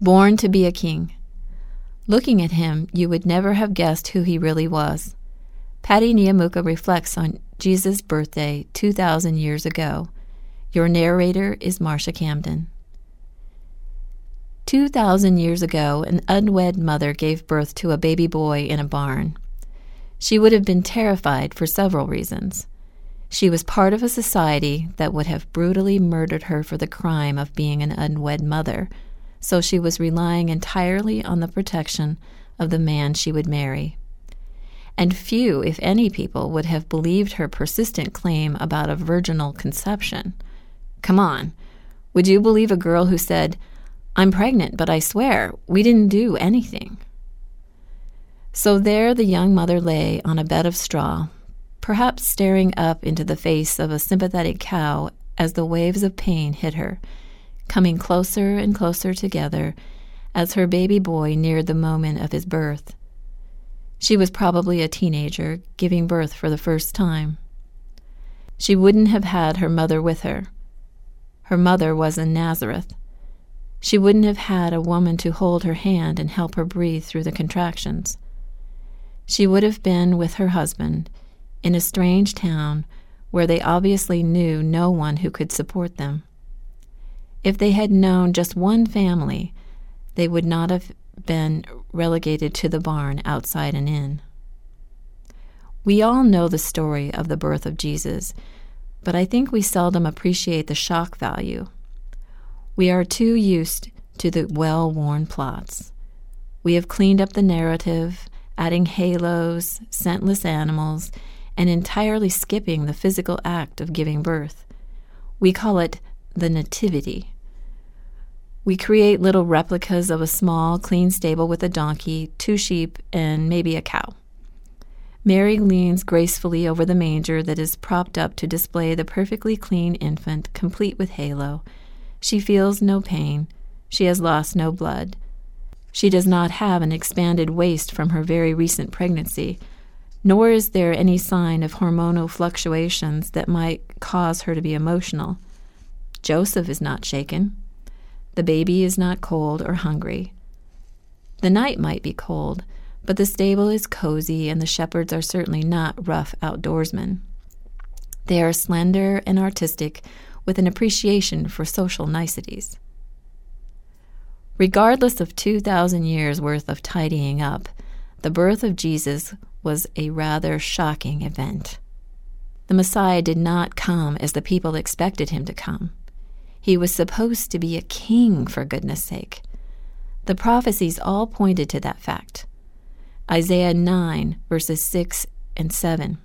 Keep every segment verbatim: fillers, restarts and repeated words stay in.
Born to be a king. Looking at him, you would never have guessed who he really was. Patty Niamuka reflects on Jesus' birthday two thousand years ago. Your narrator is Marcia Camden. two thousand years ago, an unwed mother gave birth to a baby boy in a barn. She would have been terrified for several reasons. She was part of a society that would have brutally murdered her for the crime of being an unwed mother, so she was relying entirely on the protection of the man she would marry. And few, if any, people would have believed her persistent claim about a virginal conception. Come on, would you believe a girl who said, "I'm pregnant, but I swear, we didn't do anything"? So there the young mother lay on a bed of straw, perhaps staring up into the face of a sympathetic cow as the waves of pain hit her, coming closer and closer together as her baby boy neared the moment of his birth. She was probably a teenager, giving birth for the first time. She wouldn't have had her mother with her. Her mother was in Nazareth. She wouldn't have had a woman to hold her hand and help her breathe through the contractions. She would have been with her husband in a strange town where they obviously knew no one who could support them. If they had known just one family, they would not have been relegated to the barn outside an inn. We all know the story of the birth of Jesus, but I think we seldom appreciate the shock value. We are too used to the well-worn plots. We have cleaned up the narrative, adding halos, scentless animals, and entirely skipping the physical act of giving birth. We call it the nativity. We create little replicas of a small, clean stable with a donkey, two sheep, and maybe a cow. Mary leans gracefully over the manger that is propped up to display the perfectly clean infant, complete with halo. She feels no pain. She has lost no blood. She does not have an expanded waist from her very recent pregnancy, nor is there any sign of hormonal fluctuations that might cause her to be emotional. Joseph is not shaken. The baby is not cold or hungry. The night might be cold, but the stable is cozy, and the shepherds are certainly not rough outdoorsmen. They are slender and artistic, with an appreciation for social niceties. Regardless of two thousand years' worth of tidying up, the birth of Jesus was a rather shocking event. The Messiah did not come as the people expected him to come. He was supposed to be a king, for goodness sake. The prophecies all pointed to that fact. Isaiah nine, verses six and seven.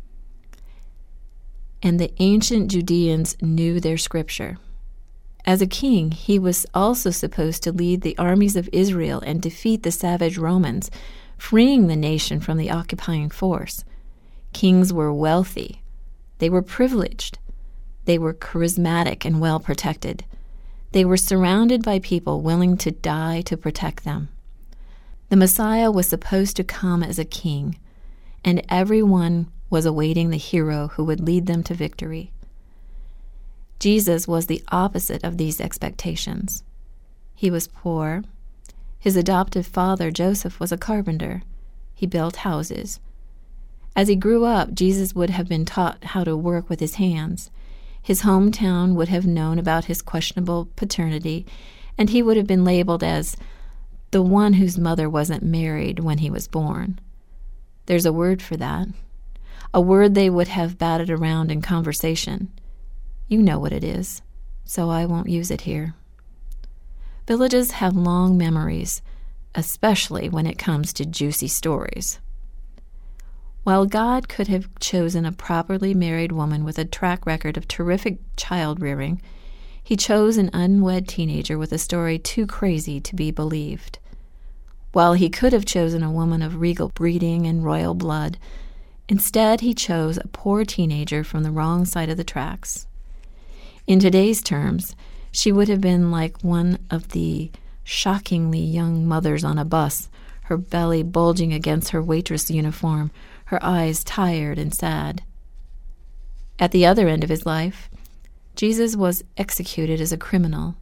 And the ancient Judeans knew their scripture. As a king, he was also supposed to lead the armies of Israel and defeat the savage Romans, freeing the nation from the occupying force. Kings were wealthy. They were privileged. They were charismatic and well protected. They were surrounded by people willing to die to protect them. The Messiah was supposed to come as a king, and everyone was awaiting the hero who would lead them to victory. Jesus was the opposite of these expectations. He was poor. His adoptive father, Joseph, was a carpenter. He built houses. As he grew up, Jesus would have been taught how to work with his hands. His hometown would have known about his questionable paternity, and he would have been labeled as the one whose mother wasn't married when he was born. There's a word for that, a word they would have batted around in conversation. You know what it is, so I won't use it here. Villages have long memories, especially when it comes to juicy stories. While God could have chosen a properly married woman with a track record of terrific child-rearing, he chose an unwed teenager with a story too crazy to be believed. While he could have chosen a woman of regal breeding and royal blood, instead he chose a poor teenager from the wrong side of the tracks. In today's terms, she would have been like one of the shockingly young mothers on a bus, her belly bulging against her waitress uniform, her eyes tired and sad. At the other end of his life, Jesus was executed as a criminal,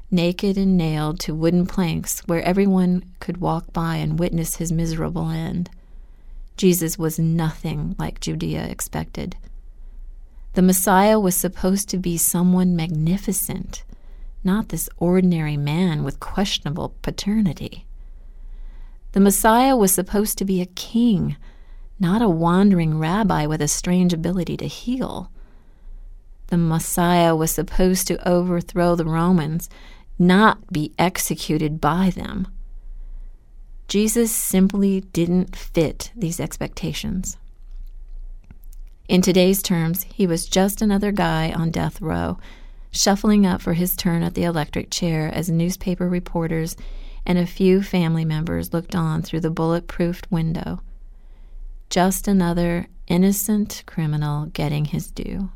naked and nailed to wooden planks where everyone could walk by and witness his miserable end. Jesus was nothing like Judea expected. The Messiah was supposed to be someone magnificent, not this ordinary man with questionable paternity. The Messiah was supposed to be a king, not a wandering rabbi with a strange ability to heal. The Messiah was supposed to overthrow the Romans, not be executed by them. Jesus simply didn't fit these expectations. In today's terms, he was just another guy on death row, shuffling up for his turn at the electric chair as newspaper reporters and a few family members looked on through the bulletproofed window. Just another innocent criminal getting his due.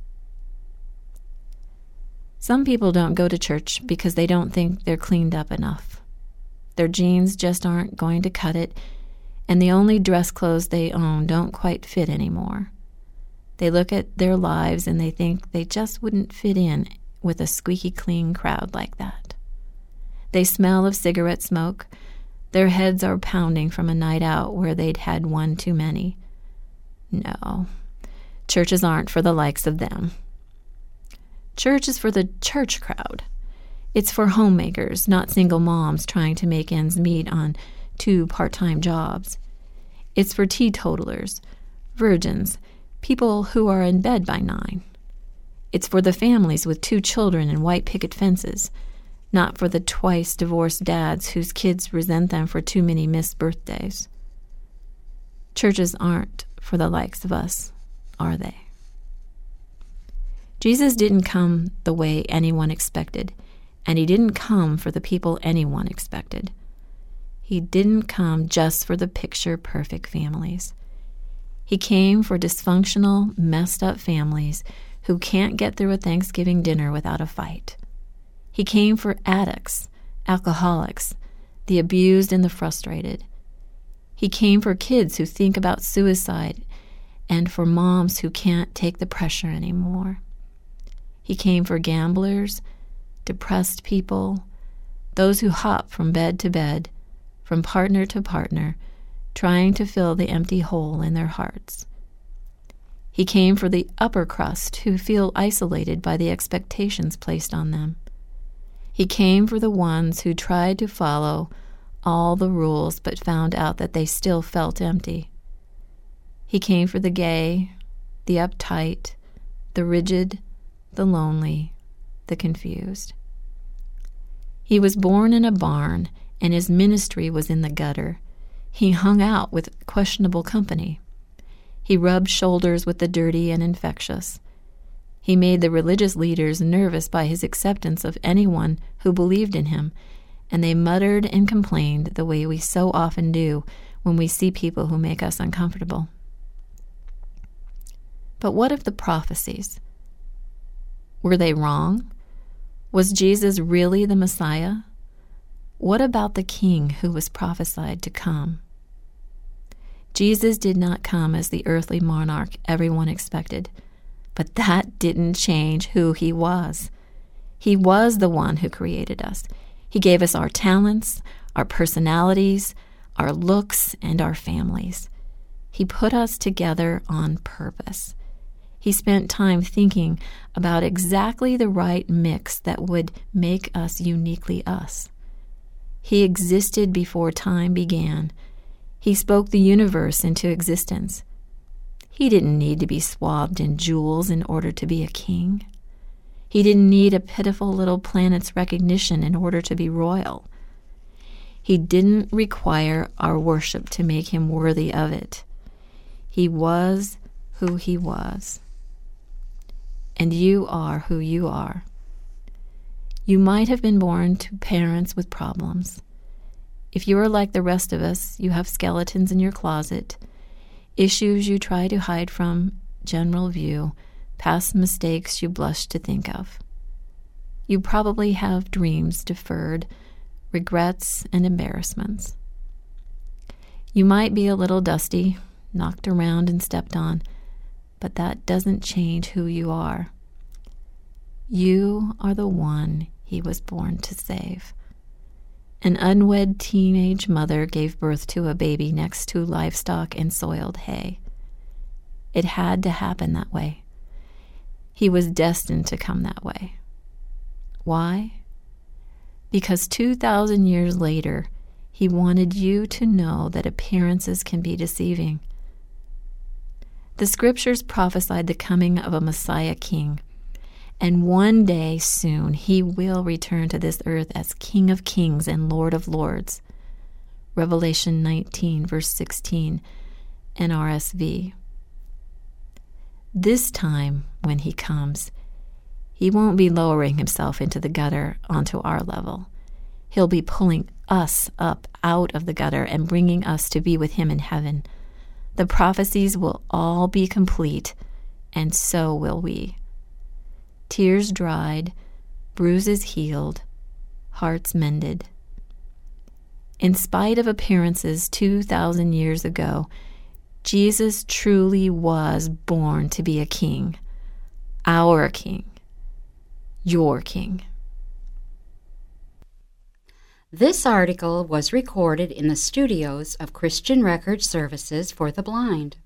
Some people don't go to church because they don't think they're cleaned up enough. Their jeans just aren't going to cut it, and the only dress clothes they own don't quite fit anymore. They look at their lives and they think they just wouldn't fit in with a squeaky clean crowd like that. They smell of cigarette smoke. Their heads are pounding from a night out where they'd had one too many. No, churches aren't for the likes of them. Church is for the church crowd. It's for homemakers, not single moms trying to make ends meet on two part-time jobs. It's for teetotalers, virgins, people who are in bed by nine. It's for the families with two children and white picket fences, not for the twice-divorced dads whose kids resent them for too many missed birthdays. Churches aren't for the likes of us, are they? Jesus didn't come the way anyone expected, and he didn't come for the people anyone expected. He didn't come just for the picture-perfect families. He came for dysfunctional, messed-up families who can't get through a Thanksgiving dinner without a fight. He came for addicts, alcoholics, the abused and the frustrated. He came for kids who think about suicide and for moms who can't take the pressure anymore. He came for gamblers, depressed people, those who hop from bed to bed, from partner to partner, trying to fill the empty hole in their hearts. He came for the upper crust who feel isolated by the expectations placed on them. He came for the ones who tried to follow all the rules but found out that they still felt empty. He came for the gay, the uptight, the rigid, the lonely, the confused. He was born in a barn, and his ministry was in the gutter. He hung out with questionable company. He rubbed shoulders with the dirty and infectious. He made the religious leaders nervous by his acceptance of anyone who believed in him, and they muttered and complained the way we so often do when we see people who make us uncomfortable. But what of the prophecies? Were they wrong? Was Jesus really the Messiah? What about the king who was prophesied to come? Jesus did not come as the earthly monarch everyone expected, but that didn't change who he was. He was the one who created us. He gave us our talents, our personalities, our looks, and our families. He put us together on purpose. He spent time thinking about exactly the right mix that would make us uniquely us. He existed before time began. He spoke the universe into existence. He didn't need to be swathed in jewels in order to be a king. He didn't need a pitiful little planet's recognition in order to be royal. He didn't require our worship to make him worthy of it. He was who he was. And you are who you are. You might have been born to parents with problems. If you are like the rest of us, you have skeletons in your closet, issues you try to hide from general view, past mistakes you blush to think of. You probably have dreams deferred, regrets, and embarrassments. You might be a little dusty, knocked around and stepped on, but that doesn't change who you are. You are the one he was born to save. An unwed teenage mother gave birth to a baby next to livestock and soiled hay. It had to happen that way. He was destined to come that way. Why? Because two thousand years later, he wanted you to know that appearances can be deceiving. The scriptures prophesied the coming of a Messiah king, and one day soon he will return to this earth as King of Kings and Lord of Lords. Revelation nineteen, verse sixteen, N R S V. This time, when he comes, he won't be lowering himself into the gutter onto our level. He'll be pulling us up out of the gutter and bringing us to be with him in heaven. The prophecies will all be complete, and so will we. Tears dried, bruises healed, hearts mended. In spite of appearances two thousand years ago, Jesus truly was born to be a king, our king, your king. This article was recorded in the studios of Christian Record Services for the Blind.